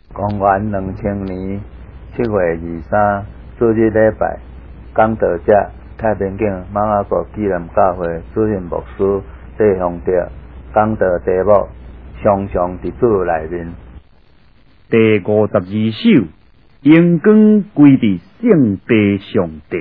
公元2000年7月23主日礼拜，讲道者太平境马雅国纪念教会主任牧师戴宏德讲道题目常常伫主内面。 第52首，阳光归伫圣地上帝。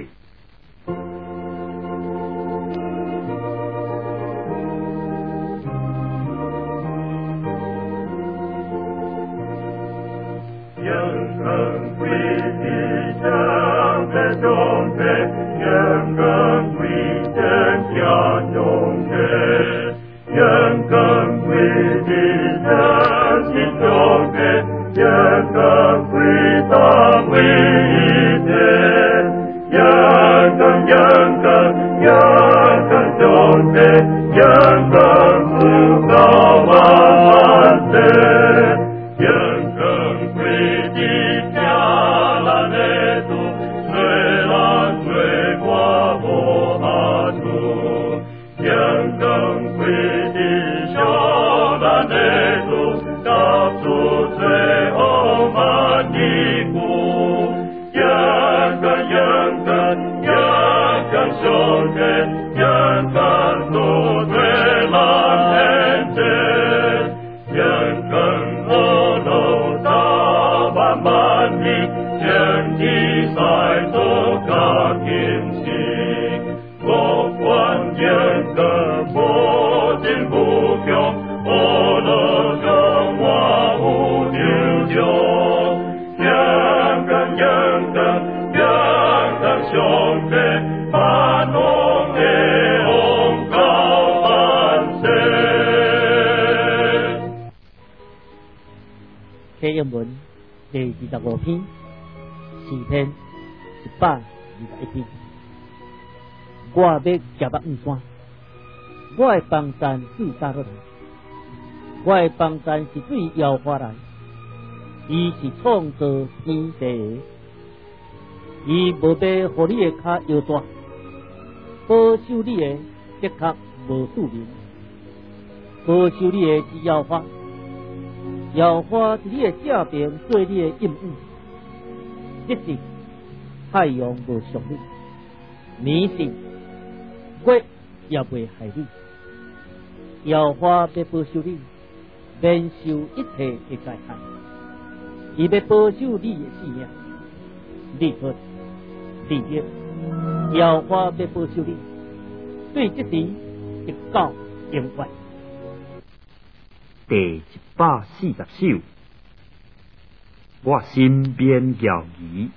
启应文第25篇，诗篇121篇。我要夹目五山，我的帮山自哪里来？我的帮山是对耶和华来，伊是创造天地的，伊无要互你的脚摇大，保守你的的确无拄人，保守你的是耶和华。耶和华是你的正边，做你的阴影。即时太阳无伤你，年时月也袂害你。耶和华要保守你，免受一切的灾害。伊要保守你的性命，立春、立月，耶和华要保守你，对即时直到永远。 第140首，我身边摇移。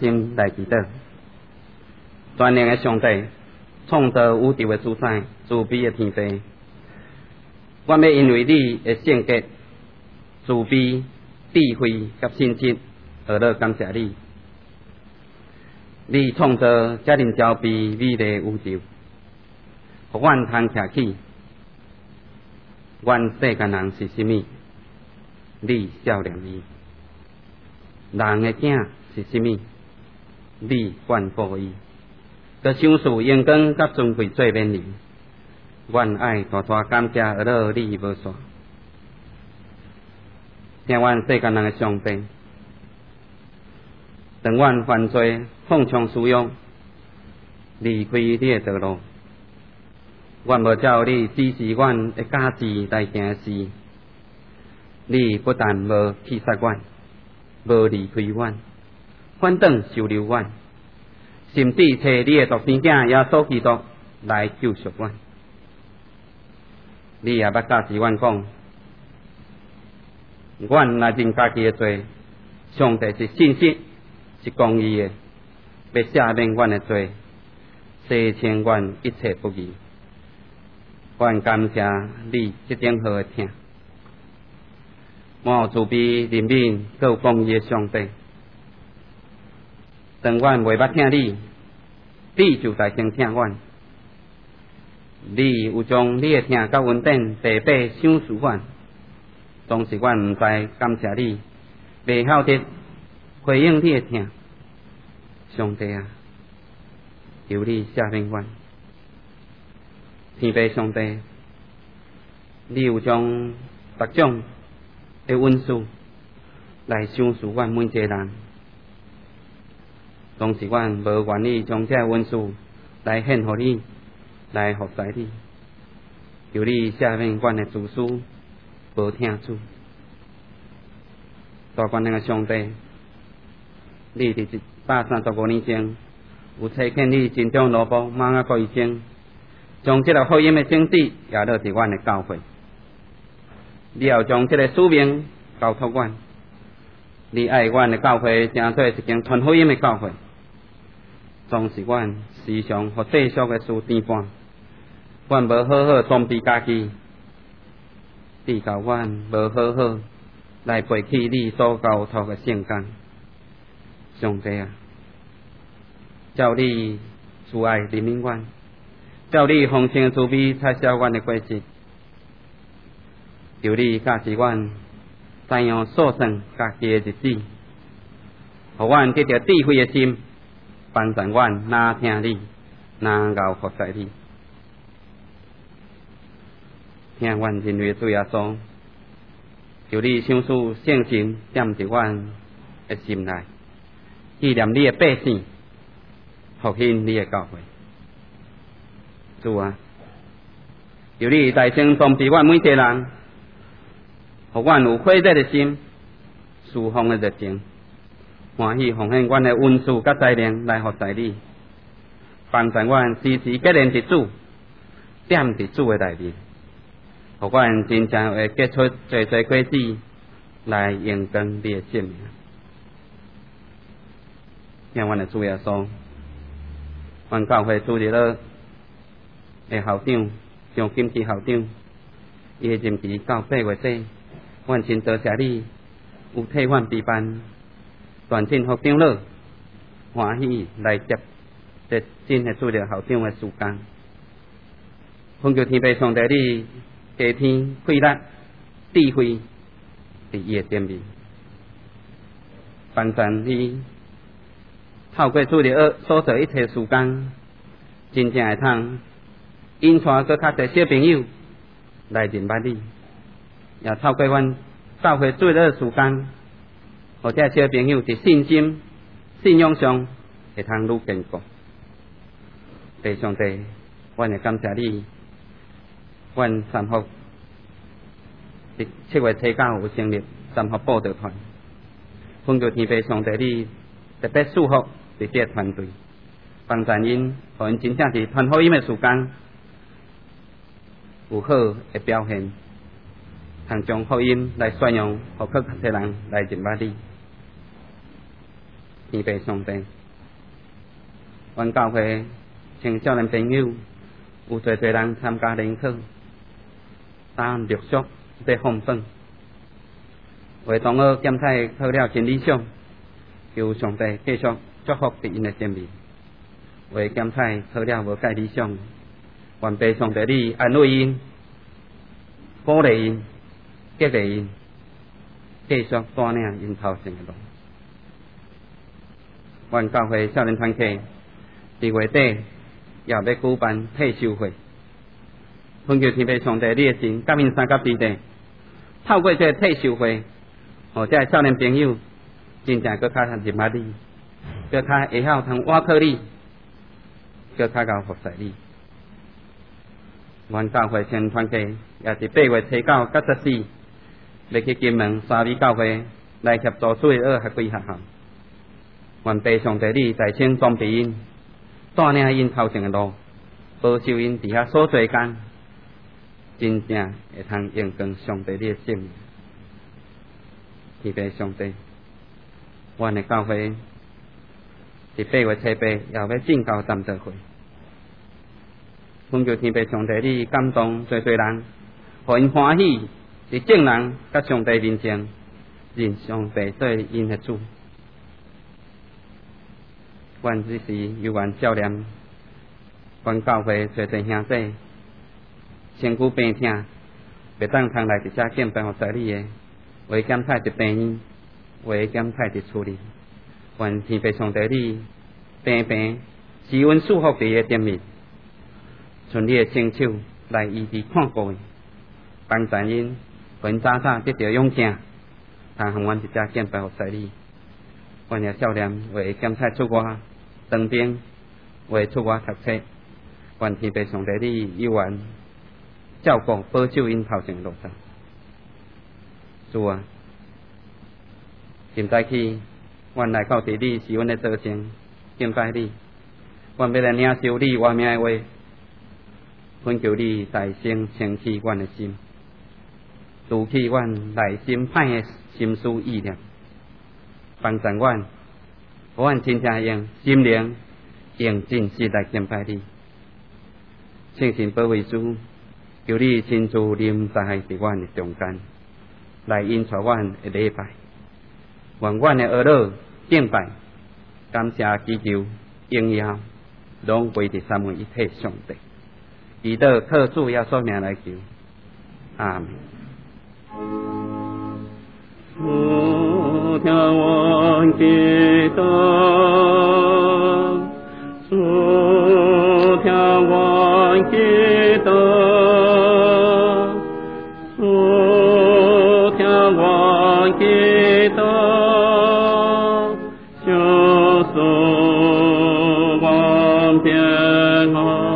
心来祈祷。全能的上帝，创造宇宙的主宰，慈悲的天父，我要因为你的性格、慈悲、智慧甲信心而乐感谢你。你创造遮尔招悲美丽的宇宙，互阮通徛起。阮世间人是甚物？你少年伊。人的囝是甚物？你眷顾伊。个享受阳光甲尊贵做免礼，阮爱大大感谢而乐你无煞。听阮世间人的上帝，当阮犯罪放纵私欲，离开你的道路，阮无照你指示阮的价值来行事。你不但无弃杀阮，无离开阮，反倒收留阮，甚至找你的独生囝耶稣基督来救赎阮。你也捌教示阮讲，阮若认家己的罪，上帝是信实是公义的，要赦免阮的罪，洗清阮一切不义。阮感谢你这点好的听，满有慈悲怜悯，阁有公义的上帝。当阮袂捌听你就在先听阮。你有将你的听甲稳定白白赏赐阮，总是阮毋知感谢你，袂晓得回应你的听。上帝啊，求你赦免阮。天父上帝，你有将各种的恩赐来赏赐阮每一个人，总是阮无愿意将这恩赐来献互你，来服侍你。求你赦免阮的自私，无听主。大权能的上帝，你伫135年前有差遣你真正奴仆马雅各医生，将这个福音的种子也落伫阮的教会。你要将这个使命交托阮。你爱阮的教会，成做一间传福音的教会。总是阮时常互世俗的事颠簸，阮无好好装备家己，你教阮无好好来背起你所交托的圣工。上帝啊，照你慈爱怜悯阮，照你丰盛的慈悲拆消阮的过节。求你教示阮怎样数算家己的日子，互阮得到智慧的心，帮助阮哪听你，哪熬服侍你。听阮认为主耶稣，求你赏赐圣神踮伫阮的心内，纪念你的百姓，复兴你的教会。主啊，求你大声装备阮每一个人，互阮有火热的心，侍奉的热情，欢喜奉献阮的恩赐甲才能来服侍你，帮助阮时时结连伫主，踮伫主的内面，互阮真正会结出侪侪果子来荣光你的圣名。听阮的主耶稣，阮教会主日了的校长张金基校长，伊的任期到8月底，阮真多谢你有替阮备办传真福长乐，欢喜来接这真的主日校长的事工。恳求天父上帝你加添慧力、智慧伫伊的前面，帮助你透过主日所做一切事工，真正会通引带搁较侪小朋友来认捌你，也透过阮教会主日事工，互这小朋友伫信心、信仰上会通愈坚固。弟上帝，阮会感谢你，阮三福伫7月初9有成立三福布道团，恳求天父上帝你特别祝福伫这个团队，帮助因，互因真正伫传福音的事工有好的表现，通将福音来宣扬，互更较侪人来认捌你。天父上帝， 阮教会请少年朋友有侪人参加联考，当陆续在放榜。为同学检测考了真理想，求上帝继续祝福伫因的前面。为检测考了无介理想，愿被上帝你安慰因、鼓励因、激励因，继续带领因头前的路。阮教会少年团契伫月底也要举办退休会，恳求天父上帝你的神感应三甲之地，透过这退休会，互这少年朋友真正搁较认捌你，搁较会晓通挖靠你，搁较够服侍你。阮教会少年团契也是8月7到14，要去金门沙美教会来协助水二合规学校。愿被上帝你在清装备因，带领因头前的路，保守因伫遐所做工，真正会通用光上帝你的圣名。天父上帝，阮的教会伫8月7、8也要正教站座会，恳求天父上帝你感动侪人，互因欢喜伫正人甲上帝面前认上帝做因的主。阮只是有愿照念，阮教会侪兄弟，身躯病痛，袂当通来伫遮见病互在你的，为检测伫病院，为检测伫厝里。愿天父上帝你平是阮祝福伫的店面，顺你的双手来医治看顾因，帮助因，互因早早得到勇气，通互阮伫遮见病互在你。阮也照念为检测出外当兵，为出外读册，愿天父上帝你有缘照顾保守因头前路上。主啊，现在起，阮来到地你是阮的造成，敬拜你，阮要来领受你话命的话，恳求你大声清起阮的心，除去阮内心歹的心思意念，帮助阮，互阮真正用心灵、用真实来敬拜你。圣神保卫主，求你亲自临在伫阮的中间，来引带阮的礼拜，愿阮的儿女敬拜、感谢、祈求、荣耀，拢归伫三位一体上帝。祈祷靠主耶稣名来求，阿门。 眺望基督，眺望基督，眺望基督，就是望平安。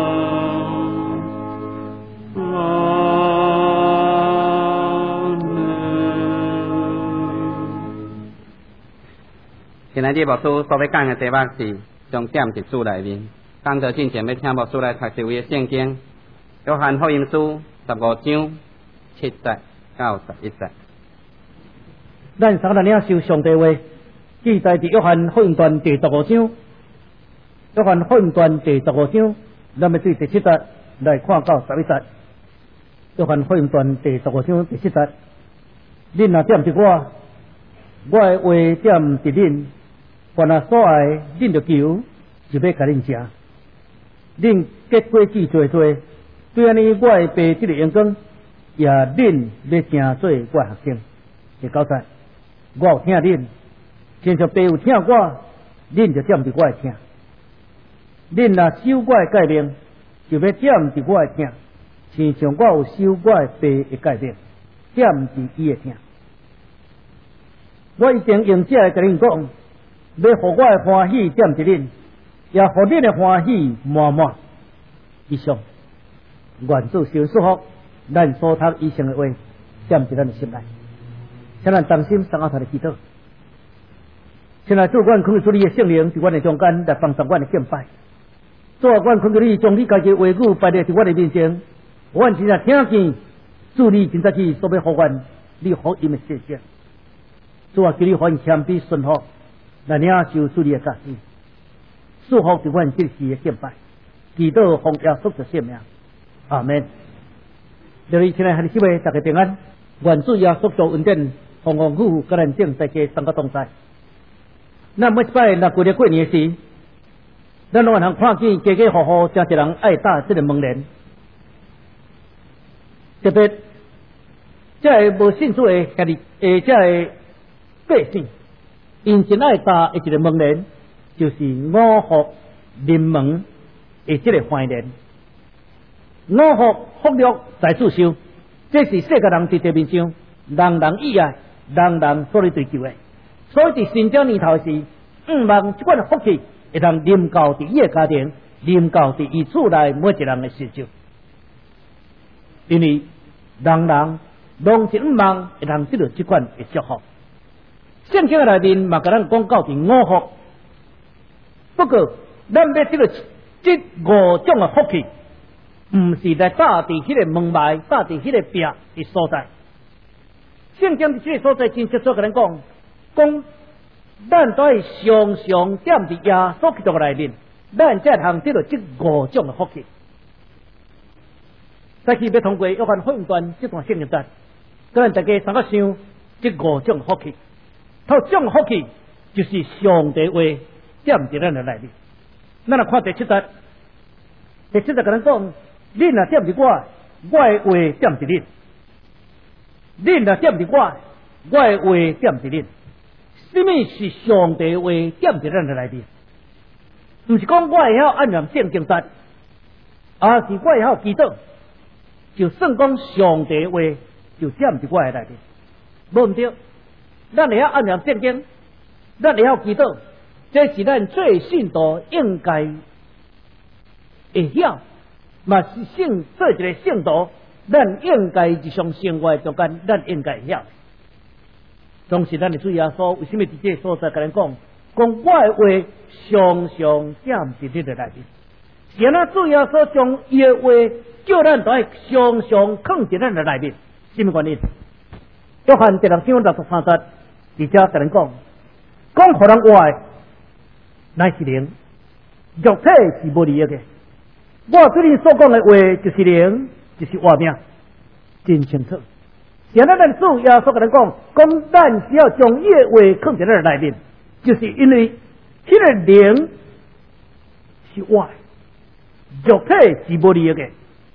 今日的牧师所要讲的题目是重点伫主内面。讲到之前要请牧师来读一位圣经，约翰福音书15章7节到11节。 咱三个人领受上帝话，记载伫约翰福音传第15章。约翰福音传第15章，咱要对第7节来看到11节。约翰福音传第15章第7节，恁若点伫我的话点伫恁，凡若所爱，恁就求，就要甲恁食。恁结果子多多，对安尼，我会被这个阳光，也恁要成做我的学生。第9节，我有听恁，亲像爸有听我，恁就点伫我的听。恁若守我的诫命，就要点伫我的听，亲像我有守我的爸的诫命，点伫伊的听。我一定用这甲恁讲，要互我的欢喜点伫恁，也互恁的欢喜满满。以上，愿主受祝福，咱所读以上的话，点伫咱的心内。请咱同心上后头的祈祷。请来主，阮恳求你的圣灵伫阮的中间来帮助阮的敬拜。主啊，阮恳求你将你家己的话语摆在伫阮的面前，阮真正听见主你真正是所要互阮你福音的谢谢。主啊，求你互因谦卑顺服，来领受主你的教示。 祝福伫阮这时的敬拜，祈祷奉耶稣的圣名，阿门。各位亲爱的弟兄姊妹，大家平安。愿主耶稣做恩典，丰丰富富，甲咱整世界三个同在。咱每一摆若过了过年时，咱拢通看见家家户户真侪人爱打这个门帘，特别这个无信主的兄弟，这个百姓，因真爱打的一个门帘，就是五福临门的这个怀念。五福福禄在主手，这是世界人伫地面上人人喜爱、人人所咧追求的。所以伫新正年头时，望这款福气会通临到伫伊的家庭，临到伫伊厝内每一人的身上。因为人人拢是望会通得到这款的祝福。圣经内面嘛，甲咱讲到伫五福，不过咱要得到这五种的福气。唔是来打伫迄个门外，打伫迄个壁的所在。圣经这个所在真清楚甲咱讲，咱都系常常点伫耶稣基督内面，咱才通得到这五种的福气。再去要通过约翰福音段这段圣经段，咱大家三个想这五种福气。头种福气就是上帝话点伫咱的内面。咱来看第七节，第七节甲咱讲。恁若点伫我，我的话点伫恁；恁若点伫我，我的话点伫恁。什么是上帝话点伫咱的内面？唔是讲我会晓按照圣经说，而是我会晓祈祷。就算讲上帝话就点伫我的内面，无唔对。咱会晓按照圣经，咱会晓祈祷，这是咱最信徒应该会晓。嘛是做一个圣徒，咱应该日常生活中间，咱应该晓。当时咱的主耶稣为什么伫这个所在甲咱讲，我的话常常点伫你的内面。是安怎主耶稣将伊的话叫咱都爱常常放伫咱的内面，什么原因？约翰第6章63节，而且甲咱讲，互人话的乃是灵，肉体是无利益的。我对你所讲的话就是灵，就是活命，真清楚。现在咱主耶稣跟咱讲咱只要将伊的话放在咱内面，就是因为迄个灵是活，肉体是无利益的。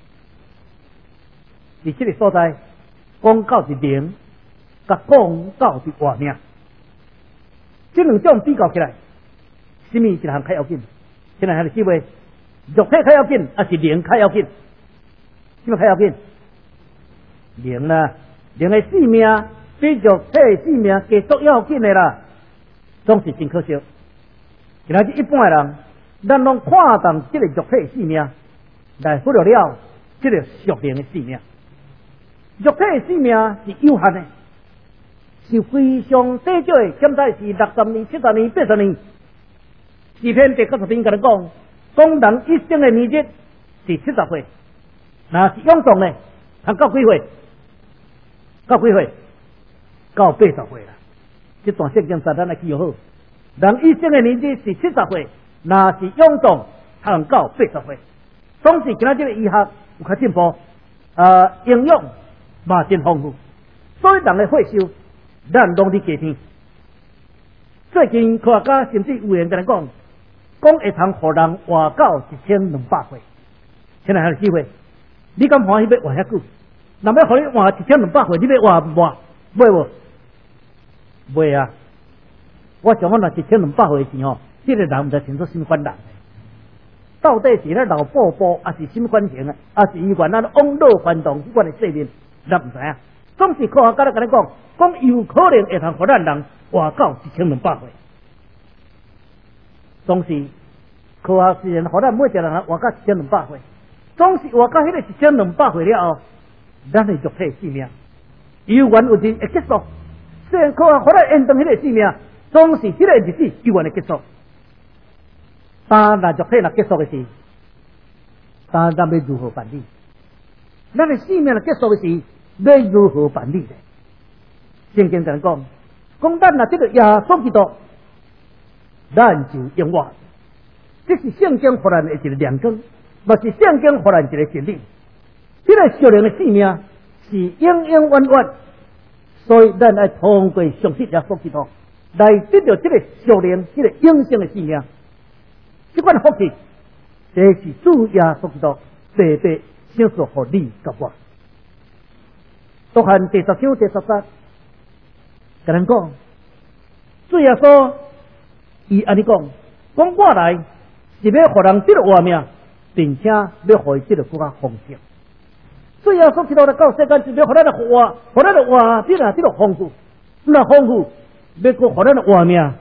伫这个所在讲到是灵，甲讲到是活命，这两种比较起来，什么一项较要紧？现在还是几位？肉体较要紧，还是灵较要紧？什么较要紧？灵啊，灵的性命比肉体的性命加足要紧的啦，总是真可惜。今仔日一般的人，咱拢看重这个肉体的性命，来忽略了这个属灵的性命。肉体的性命是有限的，是非常短少的，现在是60年、70年、80年。诗篇第90篇跟咱讲。人一生的年日是70岁，那是永壮的，通到几岁？到几岁？到80岁啦。这段圣经咱来记好。人一生的年日是70岁，那是永壮，通到80岁。总是今仔这个医学有较进步，营养嘛真丰富，所以人的岁数咱拢伫加添。最近科学家甚至有人跟咱讲会通互人活到1200岁，现在还有机会。你敢欢喜要活遐久？若要互你活1200岁，你要活唔活？买无？买啊！我想讲，若1200岁时吼，这个人唔知清楚什么款人，到底是咧老宝宝，还是什么款型啊？还是伊原来往老翻动迄款的生命，咱唔知影。总是科学家咧跟你讲有可能会通互咱人活到1200岁。总是科学虽然互咱每一个人活到1200岁，总是活到迄个1200岁了后，咱的肉体性命有缘有日会结束。虽然科学互咱延长迄个性命，总是迄个日子有缘会结束。但若肉体若结束的时，但咱要如何办理？咱的性命若结束的时，要如何办理呢？圣经上讲咱若这个耶稣基督，咱就永活。 这是圣经互咱的一个亮光，也是圣经互咱一个真理。这个属灵的生命是永永远远，所以咱要通过相信耶稣基督来得到这个属灵、这个永生的生命。这款福气，这是主耶稣基督白白享受给你甲我。约翰第10章第10节，跟人讲，主耶稣伊安尼讲，我来是要互人得到活命，并且要互伊得到更加丰盛。主耶稣基督来到世间，是要互咱的活，互咱的活命啊，得到丰富，那丰富要互咱的活命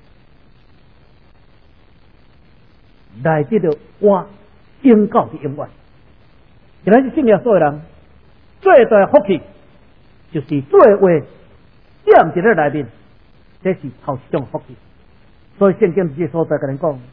来得到活永久的永远。今日信仰所有人最大的福气，就是做话点在咧内面，这是头一种福气。所以圣经这所在跟人讲，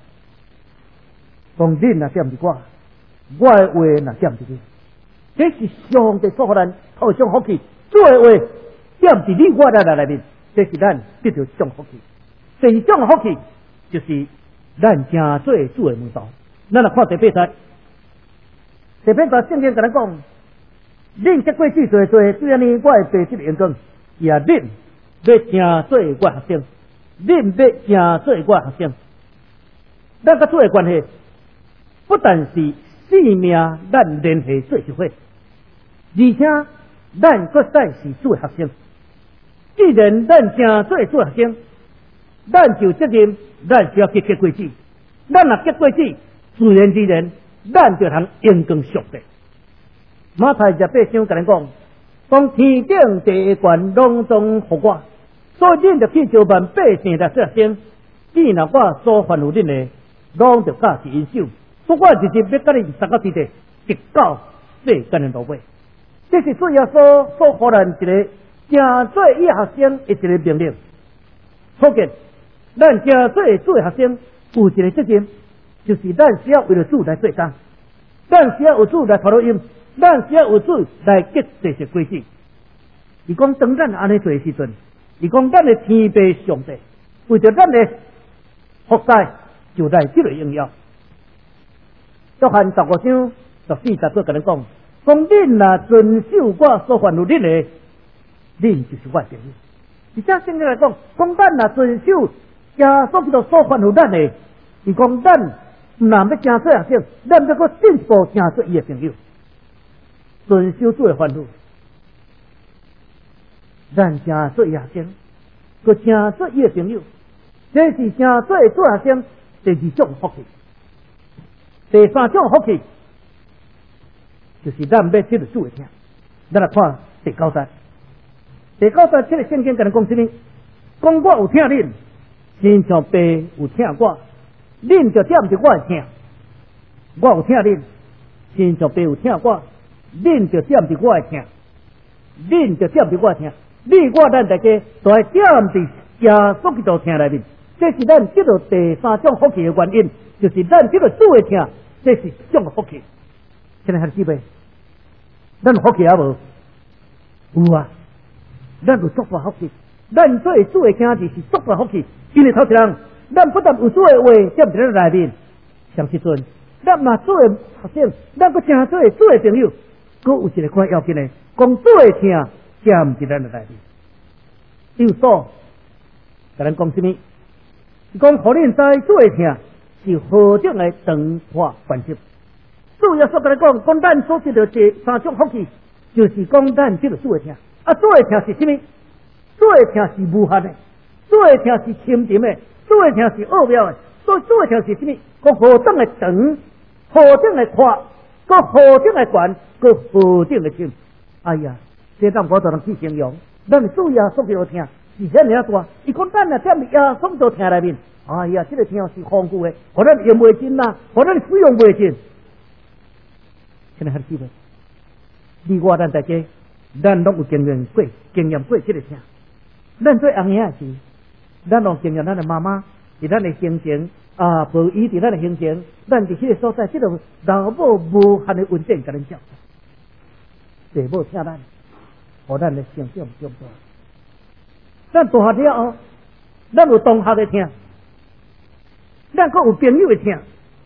恁若点伫我的话若点伫你，这是上帝所给咱头一种福气。做话点伫你我的内面，这是咱得到一种福气。第二种福气就是咱正做主的门徒。咱来看第8节，第8节圣经跟人讲，恁这过去做，虽然呢，我会白这个眼光，也恁要正做我学生，恁要正做我学生。咱甲主的关系，不但是性命咱联系做一伙，而且咱佫使是主的学生。既然咱正做主的学生，咱就责任，咱就要去结果子。咱若结果子，自然而然，咱就通荣光上帝。马太28章跟人讲天顶第一关拢总互我，所以恁着去招万百姓来做学生。既然我所吩咐恁的，拢着教是因手。不过日日要甲你三个之地，直到世间的落尾。这是主耶稣所互咱一个正做伊学生的一个命令。可见，咱正做主的学生有一个责任，就是咱需要为了主来做工，咱需要有主来传福音。咱需要有主来结这些果子。伊讲当咱安尼做的时阵，伊讲咱的天父上帝为着咱的福灾，就来这个应用。约翰15章14节做跟人讲恁若遵守我所吩咐恁的，恁就是我的朋友。而且圣经来讲咱若遵守耶稣基督所吩咐咱的，伊讲咱若要正做学生，咱要搁进一步正做伊的朋友。遵守主的吩咐，咱正做学生，佮正做伊的朋友，这是正做学生第2种福气。第3种福气就是咱要得到主的听。咱来看第9节，第9节这个圣经跟人讲什么？讲我有听恁，亲像爸有听我，恁就点着我的听。我有听恁，亲像爸有听我。恁就点伫我的听，恁就点伫我的听，你我咱大家都爱点伫耶稣基督听内面，这是咱得到第3种福气的原因，就是咱得到主的听，这是一种福气。现在还是妹，咱有福气也无？有啊，咱有足大福气，咱做主的听就是足大福气。因为头一人，咱不但有主的话点伫咱内面，上时阵，咱嘛做的学生，咱佫正做主的朋友。佫有一个款要紧的，讲做会听，兼伫咱的内面。有所，甲咱讲什么？讲互恁知做会听是何种的长化关系。主耶稣甲咱讲咱所得到这3种福气，就是讲咱得到做会听。啊，做会听是什么？做会听是无限的，做会听是深沉的，做会听是奥妙的。所以做会听是什么？讲何种的长，何种的宽。个何种的悬，个何种的深。哎呀，这当我都能去形容。咱主耶稣基督听是遐尔大，伊讲咱若踮耶稣基督听内面，哎呀，这个听是丰富的，互咱用袂尽呐，互咱使用袂尽。现在还记得，你我咱大家，咱拢有经验过这个听。咱做红爷时，咱拢经验咱的妈妈，是咱的形情。无依伫咱的形象，咱伫迄个所在，即个老母无限的稳定，甲咱照。父母听咱，互咱的成长中大。咱大学了后，咱有同学的听，咱佫有朋友的听，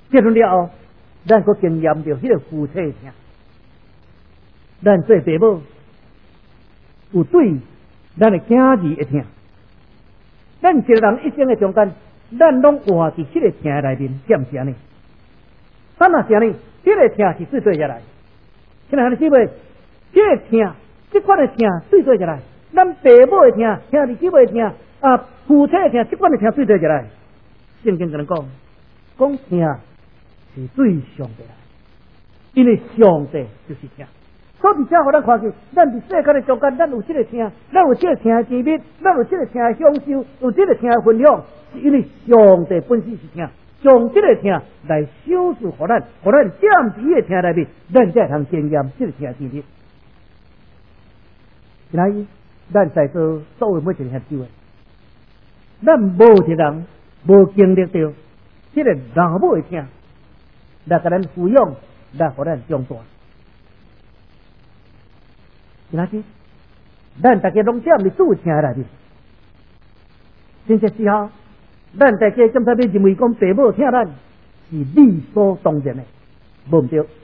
结婚了后，咱佫经验着迄个夫妻疼。咱做父母有对咱的囝儿会疼，咱一个人一生的中间，咱拢活伫迄个疼内面，是毋是安尼？咱若是安尼，迄个疼是最对下来。亲爱的姊妹，迄个疼，即款的疼最对下来。咱父母的疼，兄弟姊妹的疼，夫妻的疼，即款的疼最对下来。圣经跟人讲疼是最上帝来，因为上帝就是疼。所以才互咱看见，咱伫世界的中间，咱有这个疼，咱有这个疼的甜蜜，咱有这个疼的享受，有这个疼的分享，是因为上帝本身是疼，将这个疼来修饰互咱占伫的疼内面，咱才通经验这个疼的甜蜜。今仔咱在座所有每一个合手的，咱无一人无经历到这个老母的疼，来甲咱抚养，来互咱长大。今仔日，咱大家拢占伫主听内面，真正时候，咱大家怎才要认为讲父母听咱是理所当然的，无毋对。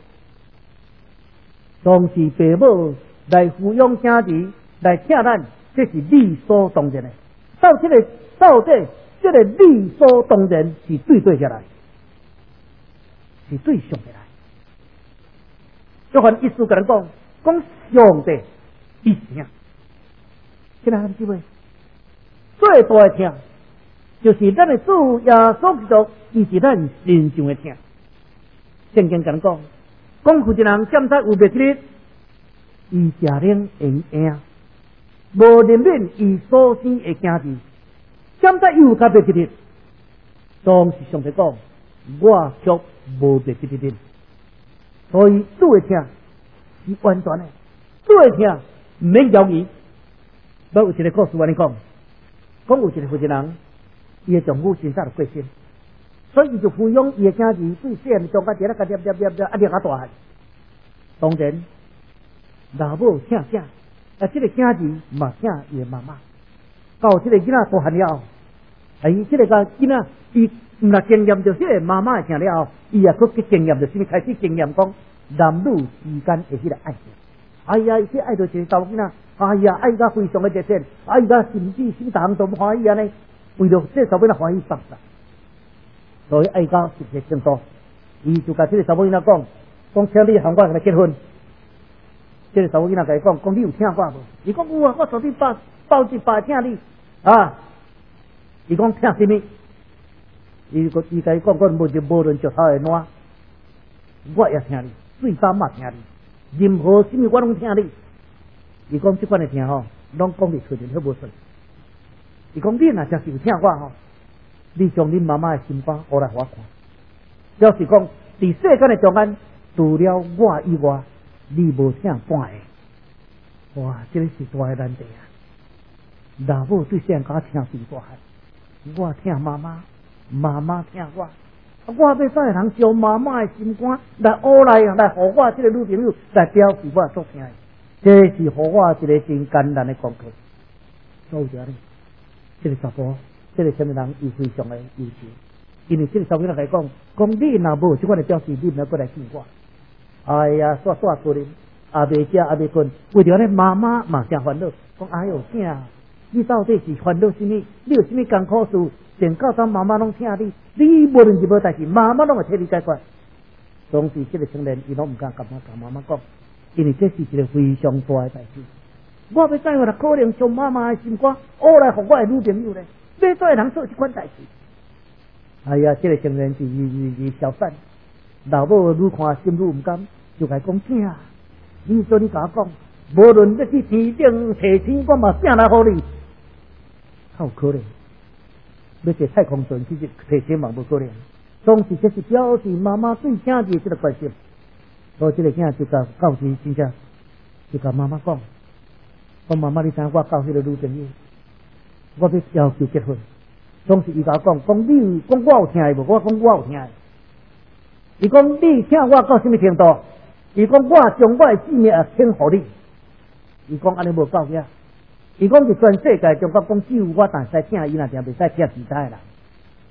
当时父母来抚养囝儿，来听咱，这是理所当然的。到底这个理所当然是对下来，是对上帝来。约翰一书甲人讲上帝。一疼，亲爱的姊妹，最大的疼就是咱的主耶稣基督，伊是咱身上的疼。圣经讲有一人检查有灭日，伊食灵会赢，无怜悯伊所生的囝儿，检查又甲灭日，当时上帝讲，我却无灭日。所以主的疼是完全的，主的疼。唔免犹豫，我有一个故事，我跟你讲有一个负责人，伊的丈夫真早就过身，所以伊就抚养伊的囝儿，对细汉中间一直个念啊大汉。当然，老母疼这个囝儿嘛疼伊的妈妈。到这个囡仔大汉了后，这个囡仔伊唔若经验着这个妈妈的疼了后，伊也去经验着什么？开始经验讲男女之间的迄个爱情。伊爱到一个查某囡仔，爱甲非常的热情，爱甲甚至什么大项都不欢喜安尼，为了这查某囡仔欢喜放下，所以爱到一个程度，伊就甲这个查某囡仔讲，请你和我来结婚。这个查某囡仔甲伊讲你有听我无？伊讲有啊，我昨天包一包请你伊讲听什么？伊甲伊讲无论石头的烂，我也听你，水沙嘛听你。任何什么我拢听你，伊讲这款的听拢讲袂出来，好无顺。伊讲你若真是有听我你将恁妈妈的心肝学来我看，表示讲伫世间的中间，除了我以外，你无听半个。哇，这个是大的难题啊！老母对谁人家听最大汉？我听妈妈，妈妈听我。我要怎会通将妈妈的心肝来学来互我这个女朋友来表示我所听的？这是互我一个真艰难的功课。所以这个查甫，这个什么人伊非常的优秀，因为这个查某人来讲你若无这款的表示，你毋要过来见我。煞过年，未食未困，为着呢妈妈嘛真烦恼，讲囝，你到底是烦恼什么？你有什么艰苦事？连到咱妈妈拢听你无论是无代志，妈妈拢会替你解决。当时这个青年伊拢唔敢甲妈妈讲，因为这是一个非常大的代志。我要怎会可能将妈妈的心肝学来互我的女朋友呢？要怎会通做这款代志？这个青年是伊小散，老母愈看心愈唔甘，就甲讲囝，你甲我讲，无论要去天顶提钱，我嘛请来互你，how可能？要坐太空船去提钱嘛无可能，当时这是表示妈妈对囝儿这个关心，所以这个囝就甲告知真正，就甲妈妈讲妈妈你知我交迄个女朋友，我要要求结婚。当时伊甲我讲你讲我有听的无？我讲我有听的。伊讲你听我到什么程度？伊讲我将我的性命也倾互你。伊讲安尼无够呀。伊讲是全世界中国讲只有我但使听，伊若定袂使听其他的人。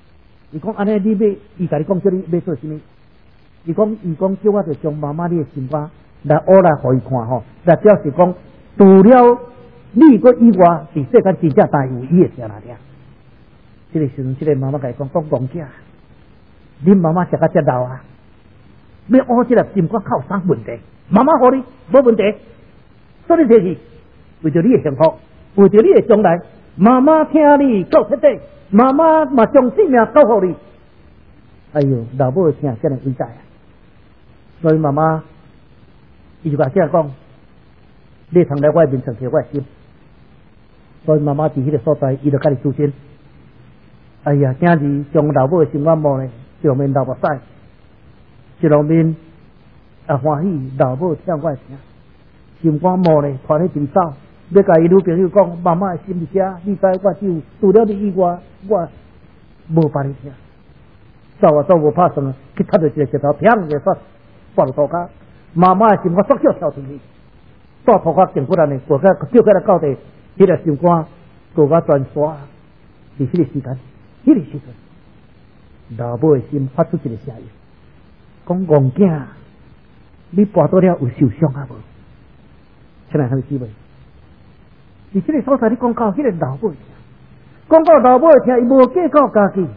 伊讲安尼，你要伊甲你讲叫你要做什么？伊讲叫我就将妈妈你的心肝来挖来互伊看吼，来表示讲除了你个以外，伫世间真正大有伊的声来听。这个时阵，这个妈妈甲伊讲公囝，恁妈妈食到遮老啊，要挖这个心肝靠啥问题？妈妈互你无问题，所以摕去为着你的幸福，为着你的将来，妈妈听你到彻底，妈妈嘛将性命交互你。哎呦，老母听真系伟大啊！所以妈妈，伊就甲这样讲，你通来我面前摕我心。所以妈妈伫迄个所在，伊就甲你主心。哎呀，今日将老母的心肝摸呢，一路面流目屎，一路面啊欢喜，老母听我声，心肝摸呢，传去真走。要甲伊女朋友讲，妈妈的心伫遮，你知我只有除了你以外，我无别你听。走啊走无拍算，去插到一个石头，砰一下挂落涂骹。妈妈的心肝缩脚跳出去，带涂骹经过咱的，过个叫起来到地，迄个心肝过个全刷。伫迄个时间，迄个时阵，老母的心发出一个声音，讲戆囝，你跋倒了有受伤啊无？亲爱的姊妹，伫这个所在，你讲到迄个老母，讲到老母的听，伊无计较家己。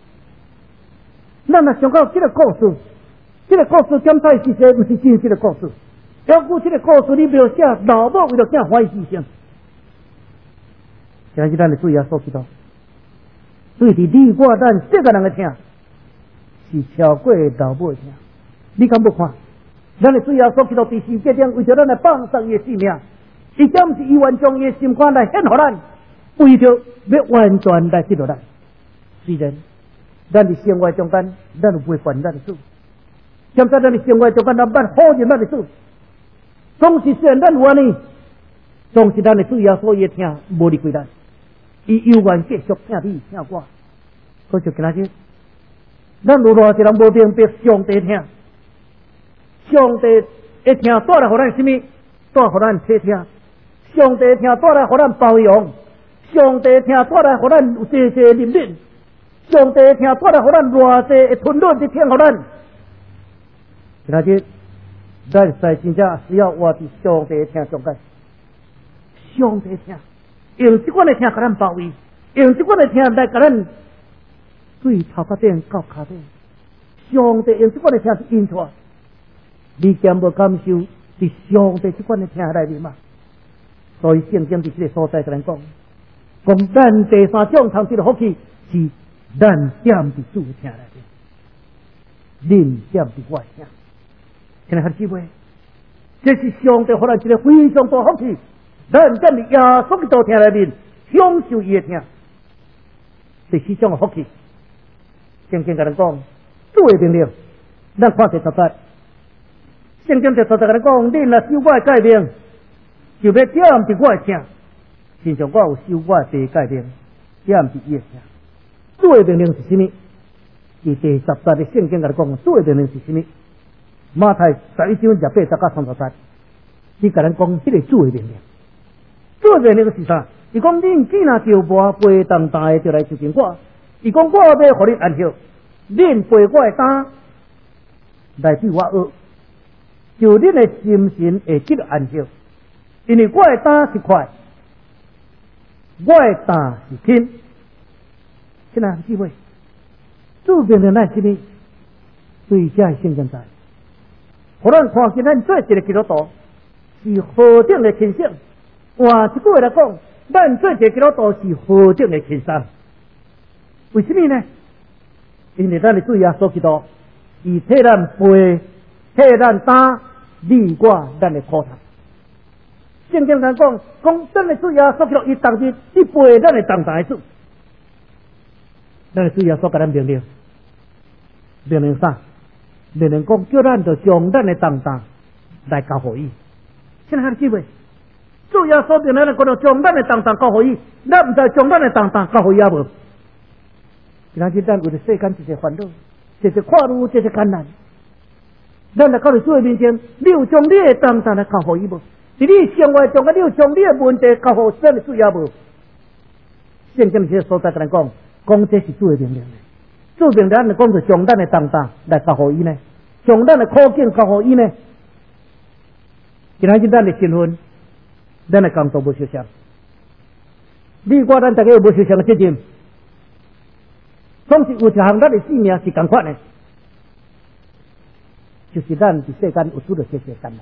咱若想到这个故事，这个故事检查是谁？不是真这个故事。要顾这个故事，你描写老母为了囝欢喜牺牲。今日咱的主要所知道，对伫你我咱世界人的听，是超过老母的听。你敢不看？咱的主要所知道，第四节中为着咱来放上伊的性命，伊将是伊完将伊的心肝来献互咱，为着要完全来得到咱。虽然咱的生活中间，咱有违反咱的主；，现在咱的生活中间，咱好认咱的主。总是虽然咱有安尼，总是咱的主要所以听无离开咱，伊犹原继续听你听我。好像今仔日，咱有偌一人无明白上帝听，上帝会听带来互咱什么？带互咱体听。上帝听带来互咱包容，上帝听带来互咱有济济忍忍。上帝听带来互咱偌济会吞忍的听互咱。今仔日，咱在真正需要活伫上帝听中间，上帝听，用即款的听甲咱包围，用即款的听来甲咱对头壳顶到脚底。上帝用即款的听是引出，你敢无感受伫上帝即款的听内面嘛？所以圣经伫这个所在甲咱讲，咱第三种通得的福气是咱点伫主的听内面，恁点伫我的听。亲爱的姊妹，这是上帝互咱一个非常大福气，咱点伫耶稣基督听内面享受伊的听，第四种的福气。圣经甲咱讲，主的命令，咱看第10节，圣经第10节甲咱讲，恁若守我的诫命，就要点伫我的听，亲像我有守我的诫命，点伫伊的听。主的命令是什么？伫第10节的圣经甲咱讲，主的命令是什么？马太11章28到30节，伊甲咱讲迄个主的命令。主的命令是啥？伊讲恁既然就无背重担的，就来就近我。伊讲我要互恁安息，恁背我的担来对我学，就恁的心神会得到安息。因为我的担是快，我的担是轻。亲爱的姊妹，主命令咱什么？对这圣经在。互咱看见咱做一个基督徒是何等的轻省，换一句话来讲，咱做一个基督徒是何等的轻松。为什么呢？因为咱的主耶稣基督，伊替咱背，替咱担，你我咱的苦头。圣经上讲，咱的主耶稣基督，伊当日去背咱的重担的主。咱的主耶稣甲咱命令，命令啥？命令讲，叫咱就将咱的重担来交互伊。亲爱的姊妹，主耶稣命令咱讲，将咱的重担交互伊，咱毋知将咱的重担交互伊也无。今仔日咱为了世间一些烦恼，一些跨路，一些艰难，咱来到主的面前，你有将你的重担来交互伊无？伫你生活中，你有将你的问题交互咱的主也无？圣经这个所在甲咱讲，这是主的命令。 说明咱的讲是将咱的重担来交互伊呢，将咱的苦境交互伊呢。今仔日咱的身份，咱的工作无相像，你我咱大家有无相像的责任，总是有一项咱的性命是共款的，就是咱伫世间有拄着这些艰难，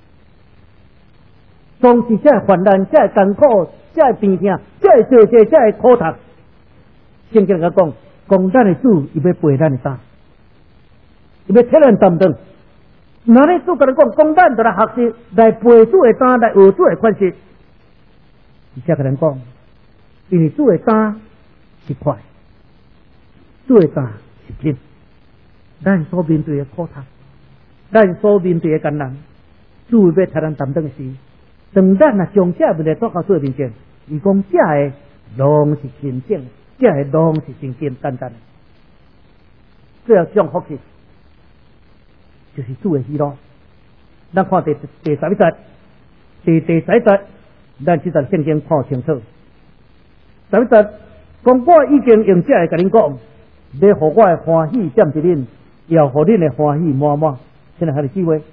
总是这患难、这艰苦、这病痛、这做这这苦读，圣经甲讲，讲咱的主伊要陪咱的担，伊要替咱担当。那你主甲你讲咱就来学习，来背主的担，来学主的款式。而且甲人讲，因为主的担是快，主的担是轻。咱所面对的苦读，咱所面对的艰难，主要替咱担当时，当咱啊将这问题带到主面前，伊讲这的拢是真正，这的拢是真简单单的。最后种福气。就是主的喜乐，咱看第11节，第11节，咱这段圣经看清楚。11节讲我已经用这甲恁讲，要互我的欢喜占一恁，要互恁的欢喜满满。现在还是几位？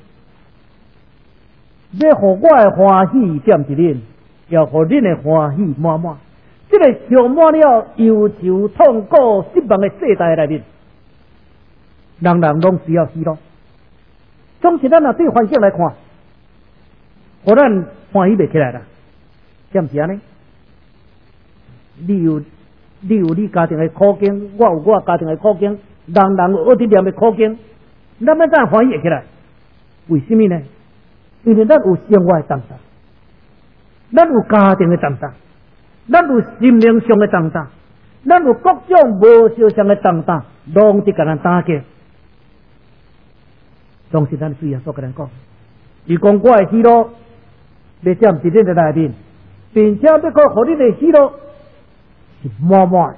要互我的欢喜占一恁，要互恁的欢喜满满。这个充满了忧愁、痛苦、失望的世代内面，人人拢需要喜乐。总是咱若对环境来看，互咱欢喜袂起来啦，是毋是安尼？你有你家庭的苦境，我有我家庭的苦境，人人有一点的苦境，咱要怎欢喜会起来？为什么呢？因为咱有生活的重担，咱有家庭的重担，咱有心灵上的重担，咱有各种无相像的重担，拢是甲咱担起。当时咱主耶稣跟咱讲，伊讲我的喜乐要占伫恁的内面，并且要可互恁的喜乐是满满。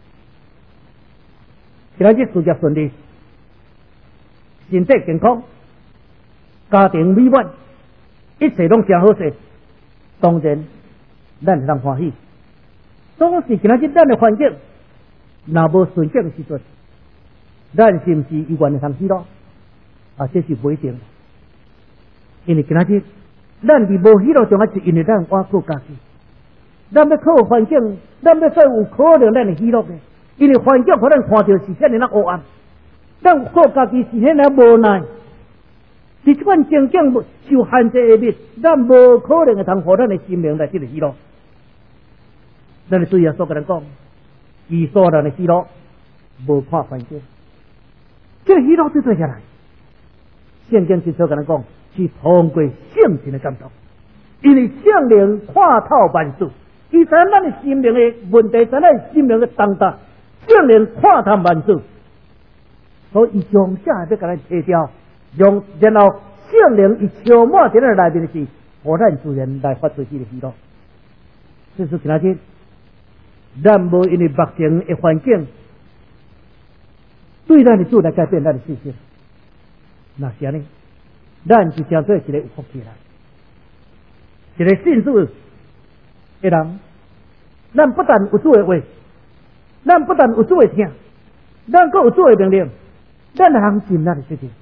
今仔日事业顺利，身体健康，家庭美满，一切拢真好势。当然，咱会当欢喜。总是今仔日咱的环境若无顺境的时阵，咱是毋是依然会通喜乐？啊，这是不一定，因为今仔日咱伫无喜乐中，是因为咱挖苦家己，咱要靠环境，咱要说有可能咱会喜乐的，因为环境互咱看到是遐尼黑暗，咱靠家己是遐尼无奈，是这款情景受限制下面，咱无可能会通互咱的心灵来这个喜乐。咱的主耶稣跟咱讲，伊所人的喜乐无看环境，这个喜乐对下来。圣经清楚跟咱讲，是通过圣神的感动，因为圣灵看透万事，伊知咱的心灵的问题，咱的心灵的重担，圣灵看透万事，所以伊将下要甲咱切掉，然后圣灵伊充满在咱内面的是，互咱自然来发出这个喜乐。这是今仔日，咱无因为目前的环境，对咱的主来改变咱的信心。那是安尼，咱就将做一个有福气啦，一个信主的人，咱不但有主的话，咱不但有主的听，咱阁有主的命令，咱通尽咱的责任，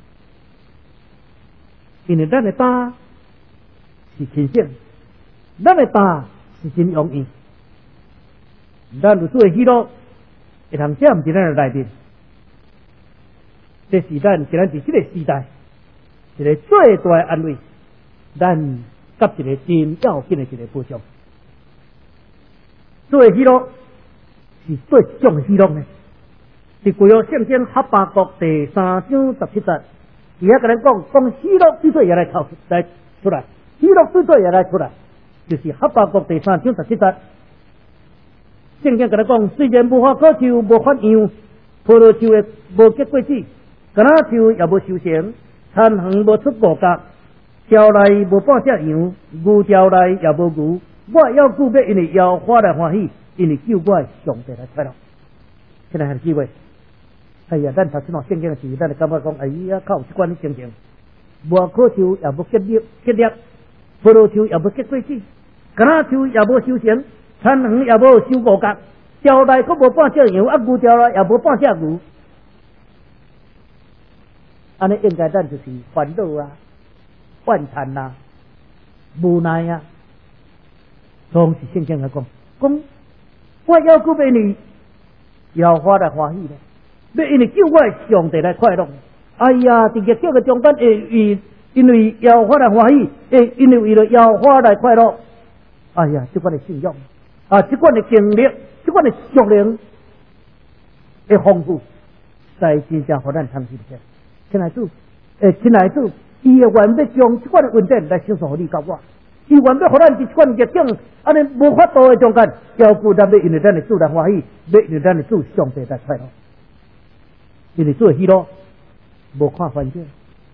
因为咱的担是轻省，咱的担是真容易，咱有主的喜乐，会通占伫咱的内面。这是咱今仔日这个时代一个最大的安慰，咱甲一个真要紧的一个保障。做喜乐是做一种喜乐呢，是旧约圣经哈巴谷第3章17节，而家跟咱讲喜乐之所以也来出来，喜乐之所以也来出来，就是哈巴谷第3章17节。圣经跟咱讲，虽然无花果树无发芽，葡萄树的无结果子。橄榄树也无收成，田园无出五角，桥内无半只羊，牛桥内也无牛。我要顾要因为要花来欢喜，因为救我上帝来快乐。现在还是机会，哎呀，咱头先看圣经的时，咱就感觉讲，哎呀，靠，这款的情形，无果树也无结粒，葡萄树也无结果子，橄榄树也无收成，田园也无收五角，桥内佫无半只羊，牛桥内也无半只牛。 安尼应该咱就是烦恼啊、怨叹啊、无奈啊，总是圣经来讲，我要求要你要花来欢喜咧，要因为救我的上帝来快乐。哎呀，伫逆境嘅中间会因为要花来欢喜，会因为为了要花来快乐。哎呀，这款的信仰啊，这款的经历，这款的属灵的丰富，在真正互咱通信嘅。亲爱主，亲爱主，伊会愿要将这款的问题来承受互你甲我，伊愿要互咱伫这款逆境安尼无法度的中间，要求咱要因为咱的主来欢喜，要因为咱的主上帝来快乐，因为主的喜乐无看环境，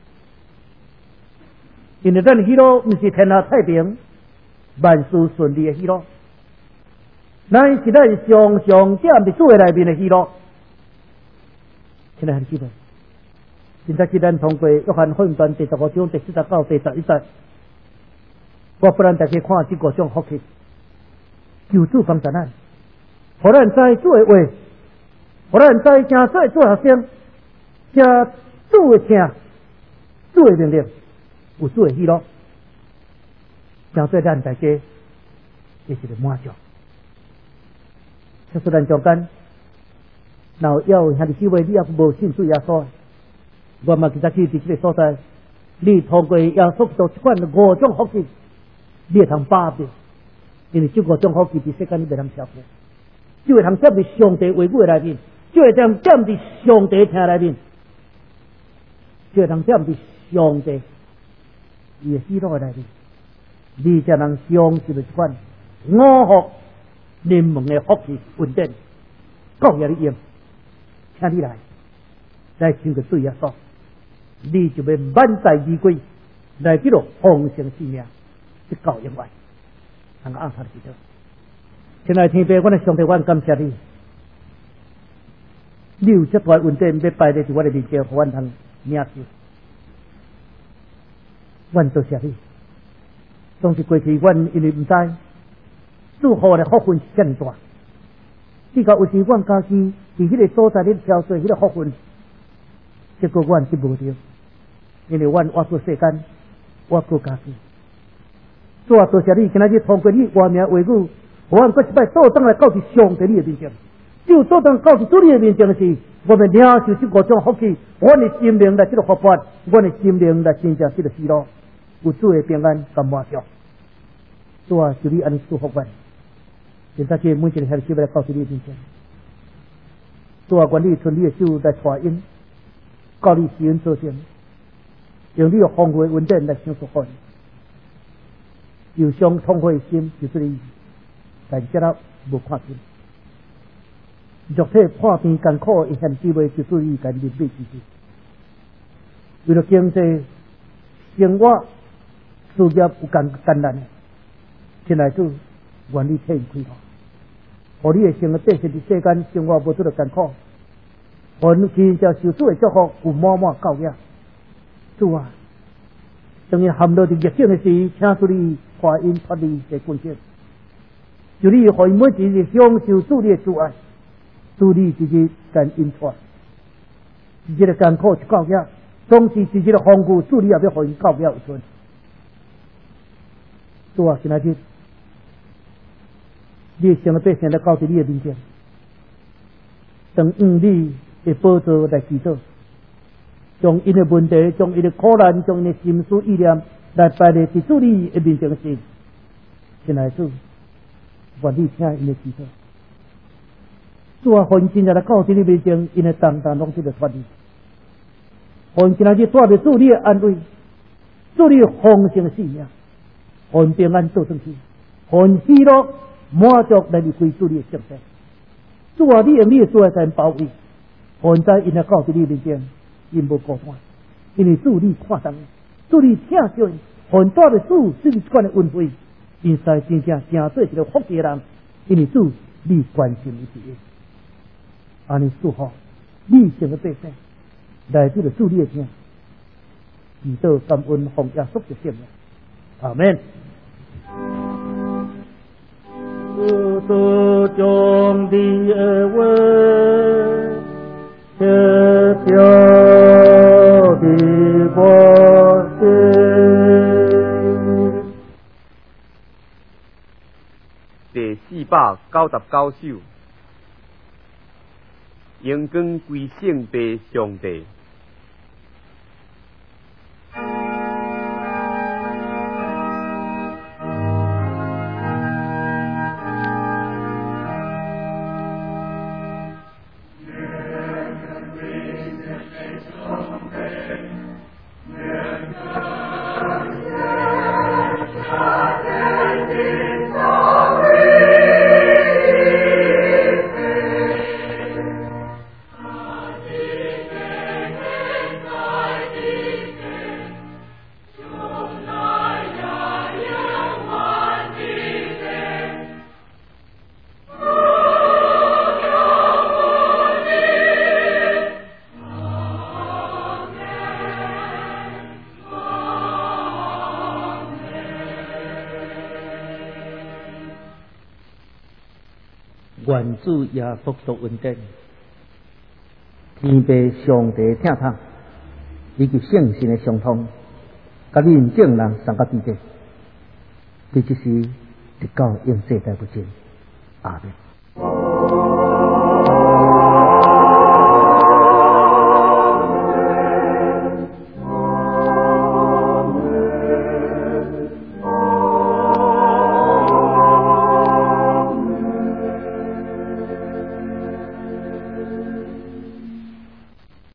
因为咱的喜乐毋是天下太平、万事顺利的喜乐，乃是咱常常踮伫主的内面的喜乐。亲爱的弟兄，现在是咱通过约翰福音段第15章第49、第11节，我不然大家看这5种福气，求主帮助咱，互咱知主的话，互咱知正做做学生，听主的声，主的命令，有主的喜乐，正做咱大家这是个满足。这是咱中间，然后要兄弟姊妹，你也无信主耶稣，我嘛其实去伫这个所在，你通过耶稣做这款5种福气，你会通把握，因为这5种福气伫世间你袂通超过，就会通踮伫上帝话语内面，就会通踮伫上帝听内面，就会通踮伫上帝伊的喜乐内面，你才能享受到这款5福临门的福气稳定，教也你用，请你来请个主耶稣，你就要满载而归，来这个丰盛生命，去教永远，能够按他的祈祷。亲爱的天父，我的上帝，我感谢你，你有这大问题要摆在我的面前，互我通领受。我多谢你，总是过去我因为唔知。祝福的福分是这么大，至到有时阮家己伫迄个所在咧挑选迄个福分，结果阮是无着，因为阮活过世间，活过家己。主啊，多谢你今仔日通过你话名话语，互阮搁一摆倒转来到伫上帝你的面前，只有倒转到伫主你的面前时，我们领受这5种福气，阮的心灵来这个福分，阮的心灵来真正这个喜乐，有主的平安甲满足。主啊，求你安尼祝福阮。现在这每一个兄弟姊妹来告诉你面前，主啊，愿你顺你的手来带引，教你施恩做成，用你的丰富的恩典来享受福，有相通会的心，就是你，但接到无看见，肉体破病艰苦的兄弟姊妹，就是你跟面对之事，为了经济、生活、事业有艰难，亲爱主，愿你替伊开路。互你的生活百姓伫世间生活无做到艰苦，互你真正受主的祝福有满满教养。主啊，当伊陷落伫逆境的时，请主你带因脱离这困境，就你互伊每一日享受主你的主爱，主你直接跟因带，直接的艰苦去教养，总是直接的丰富，主你也要互因教养有存。主啊，今仔日。你生活百姓来到伫你的面前，当用你的宝座来祈祷，将因的问题、将因的苦难、将因的心思意念来摆在主你的面前时，亲爱的主，愿你听因的祈祷。主啊，互因真正来到伫你面前，因的单单拢是个传你，互因今仔日带着主你的安慰，主你的丰盛生命，互因平安做上去，互因喜乐。满足来离开主你的圣殿，主啊，你用你的主来给因包围，互因知因来到伫你面前，因无孤单，因为主你看重，主你疼惜因，互因带着主这款的恩惠，因才真正成做一个福气的人，因为主你关心伊一切，安尼祝福你成个百姓，来这个主你的听，祈祷感恩奉耶稣的圣名，阿门。 主中的话，这条的 499首，荣光归圣地上帝。 愿主耶稣基督恩典，天父上帝疼痛，以及圣神的相通，甲人正人三个地界，这就是直到永世代不尽。阿门。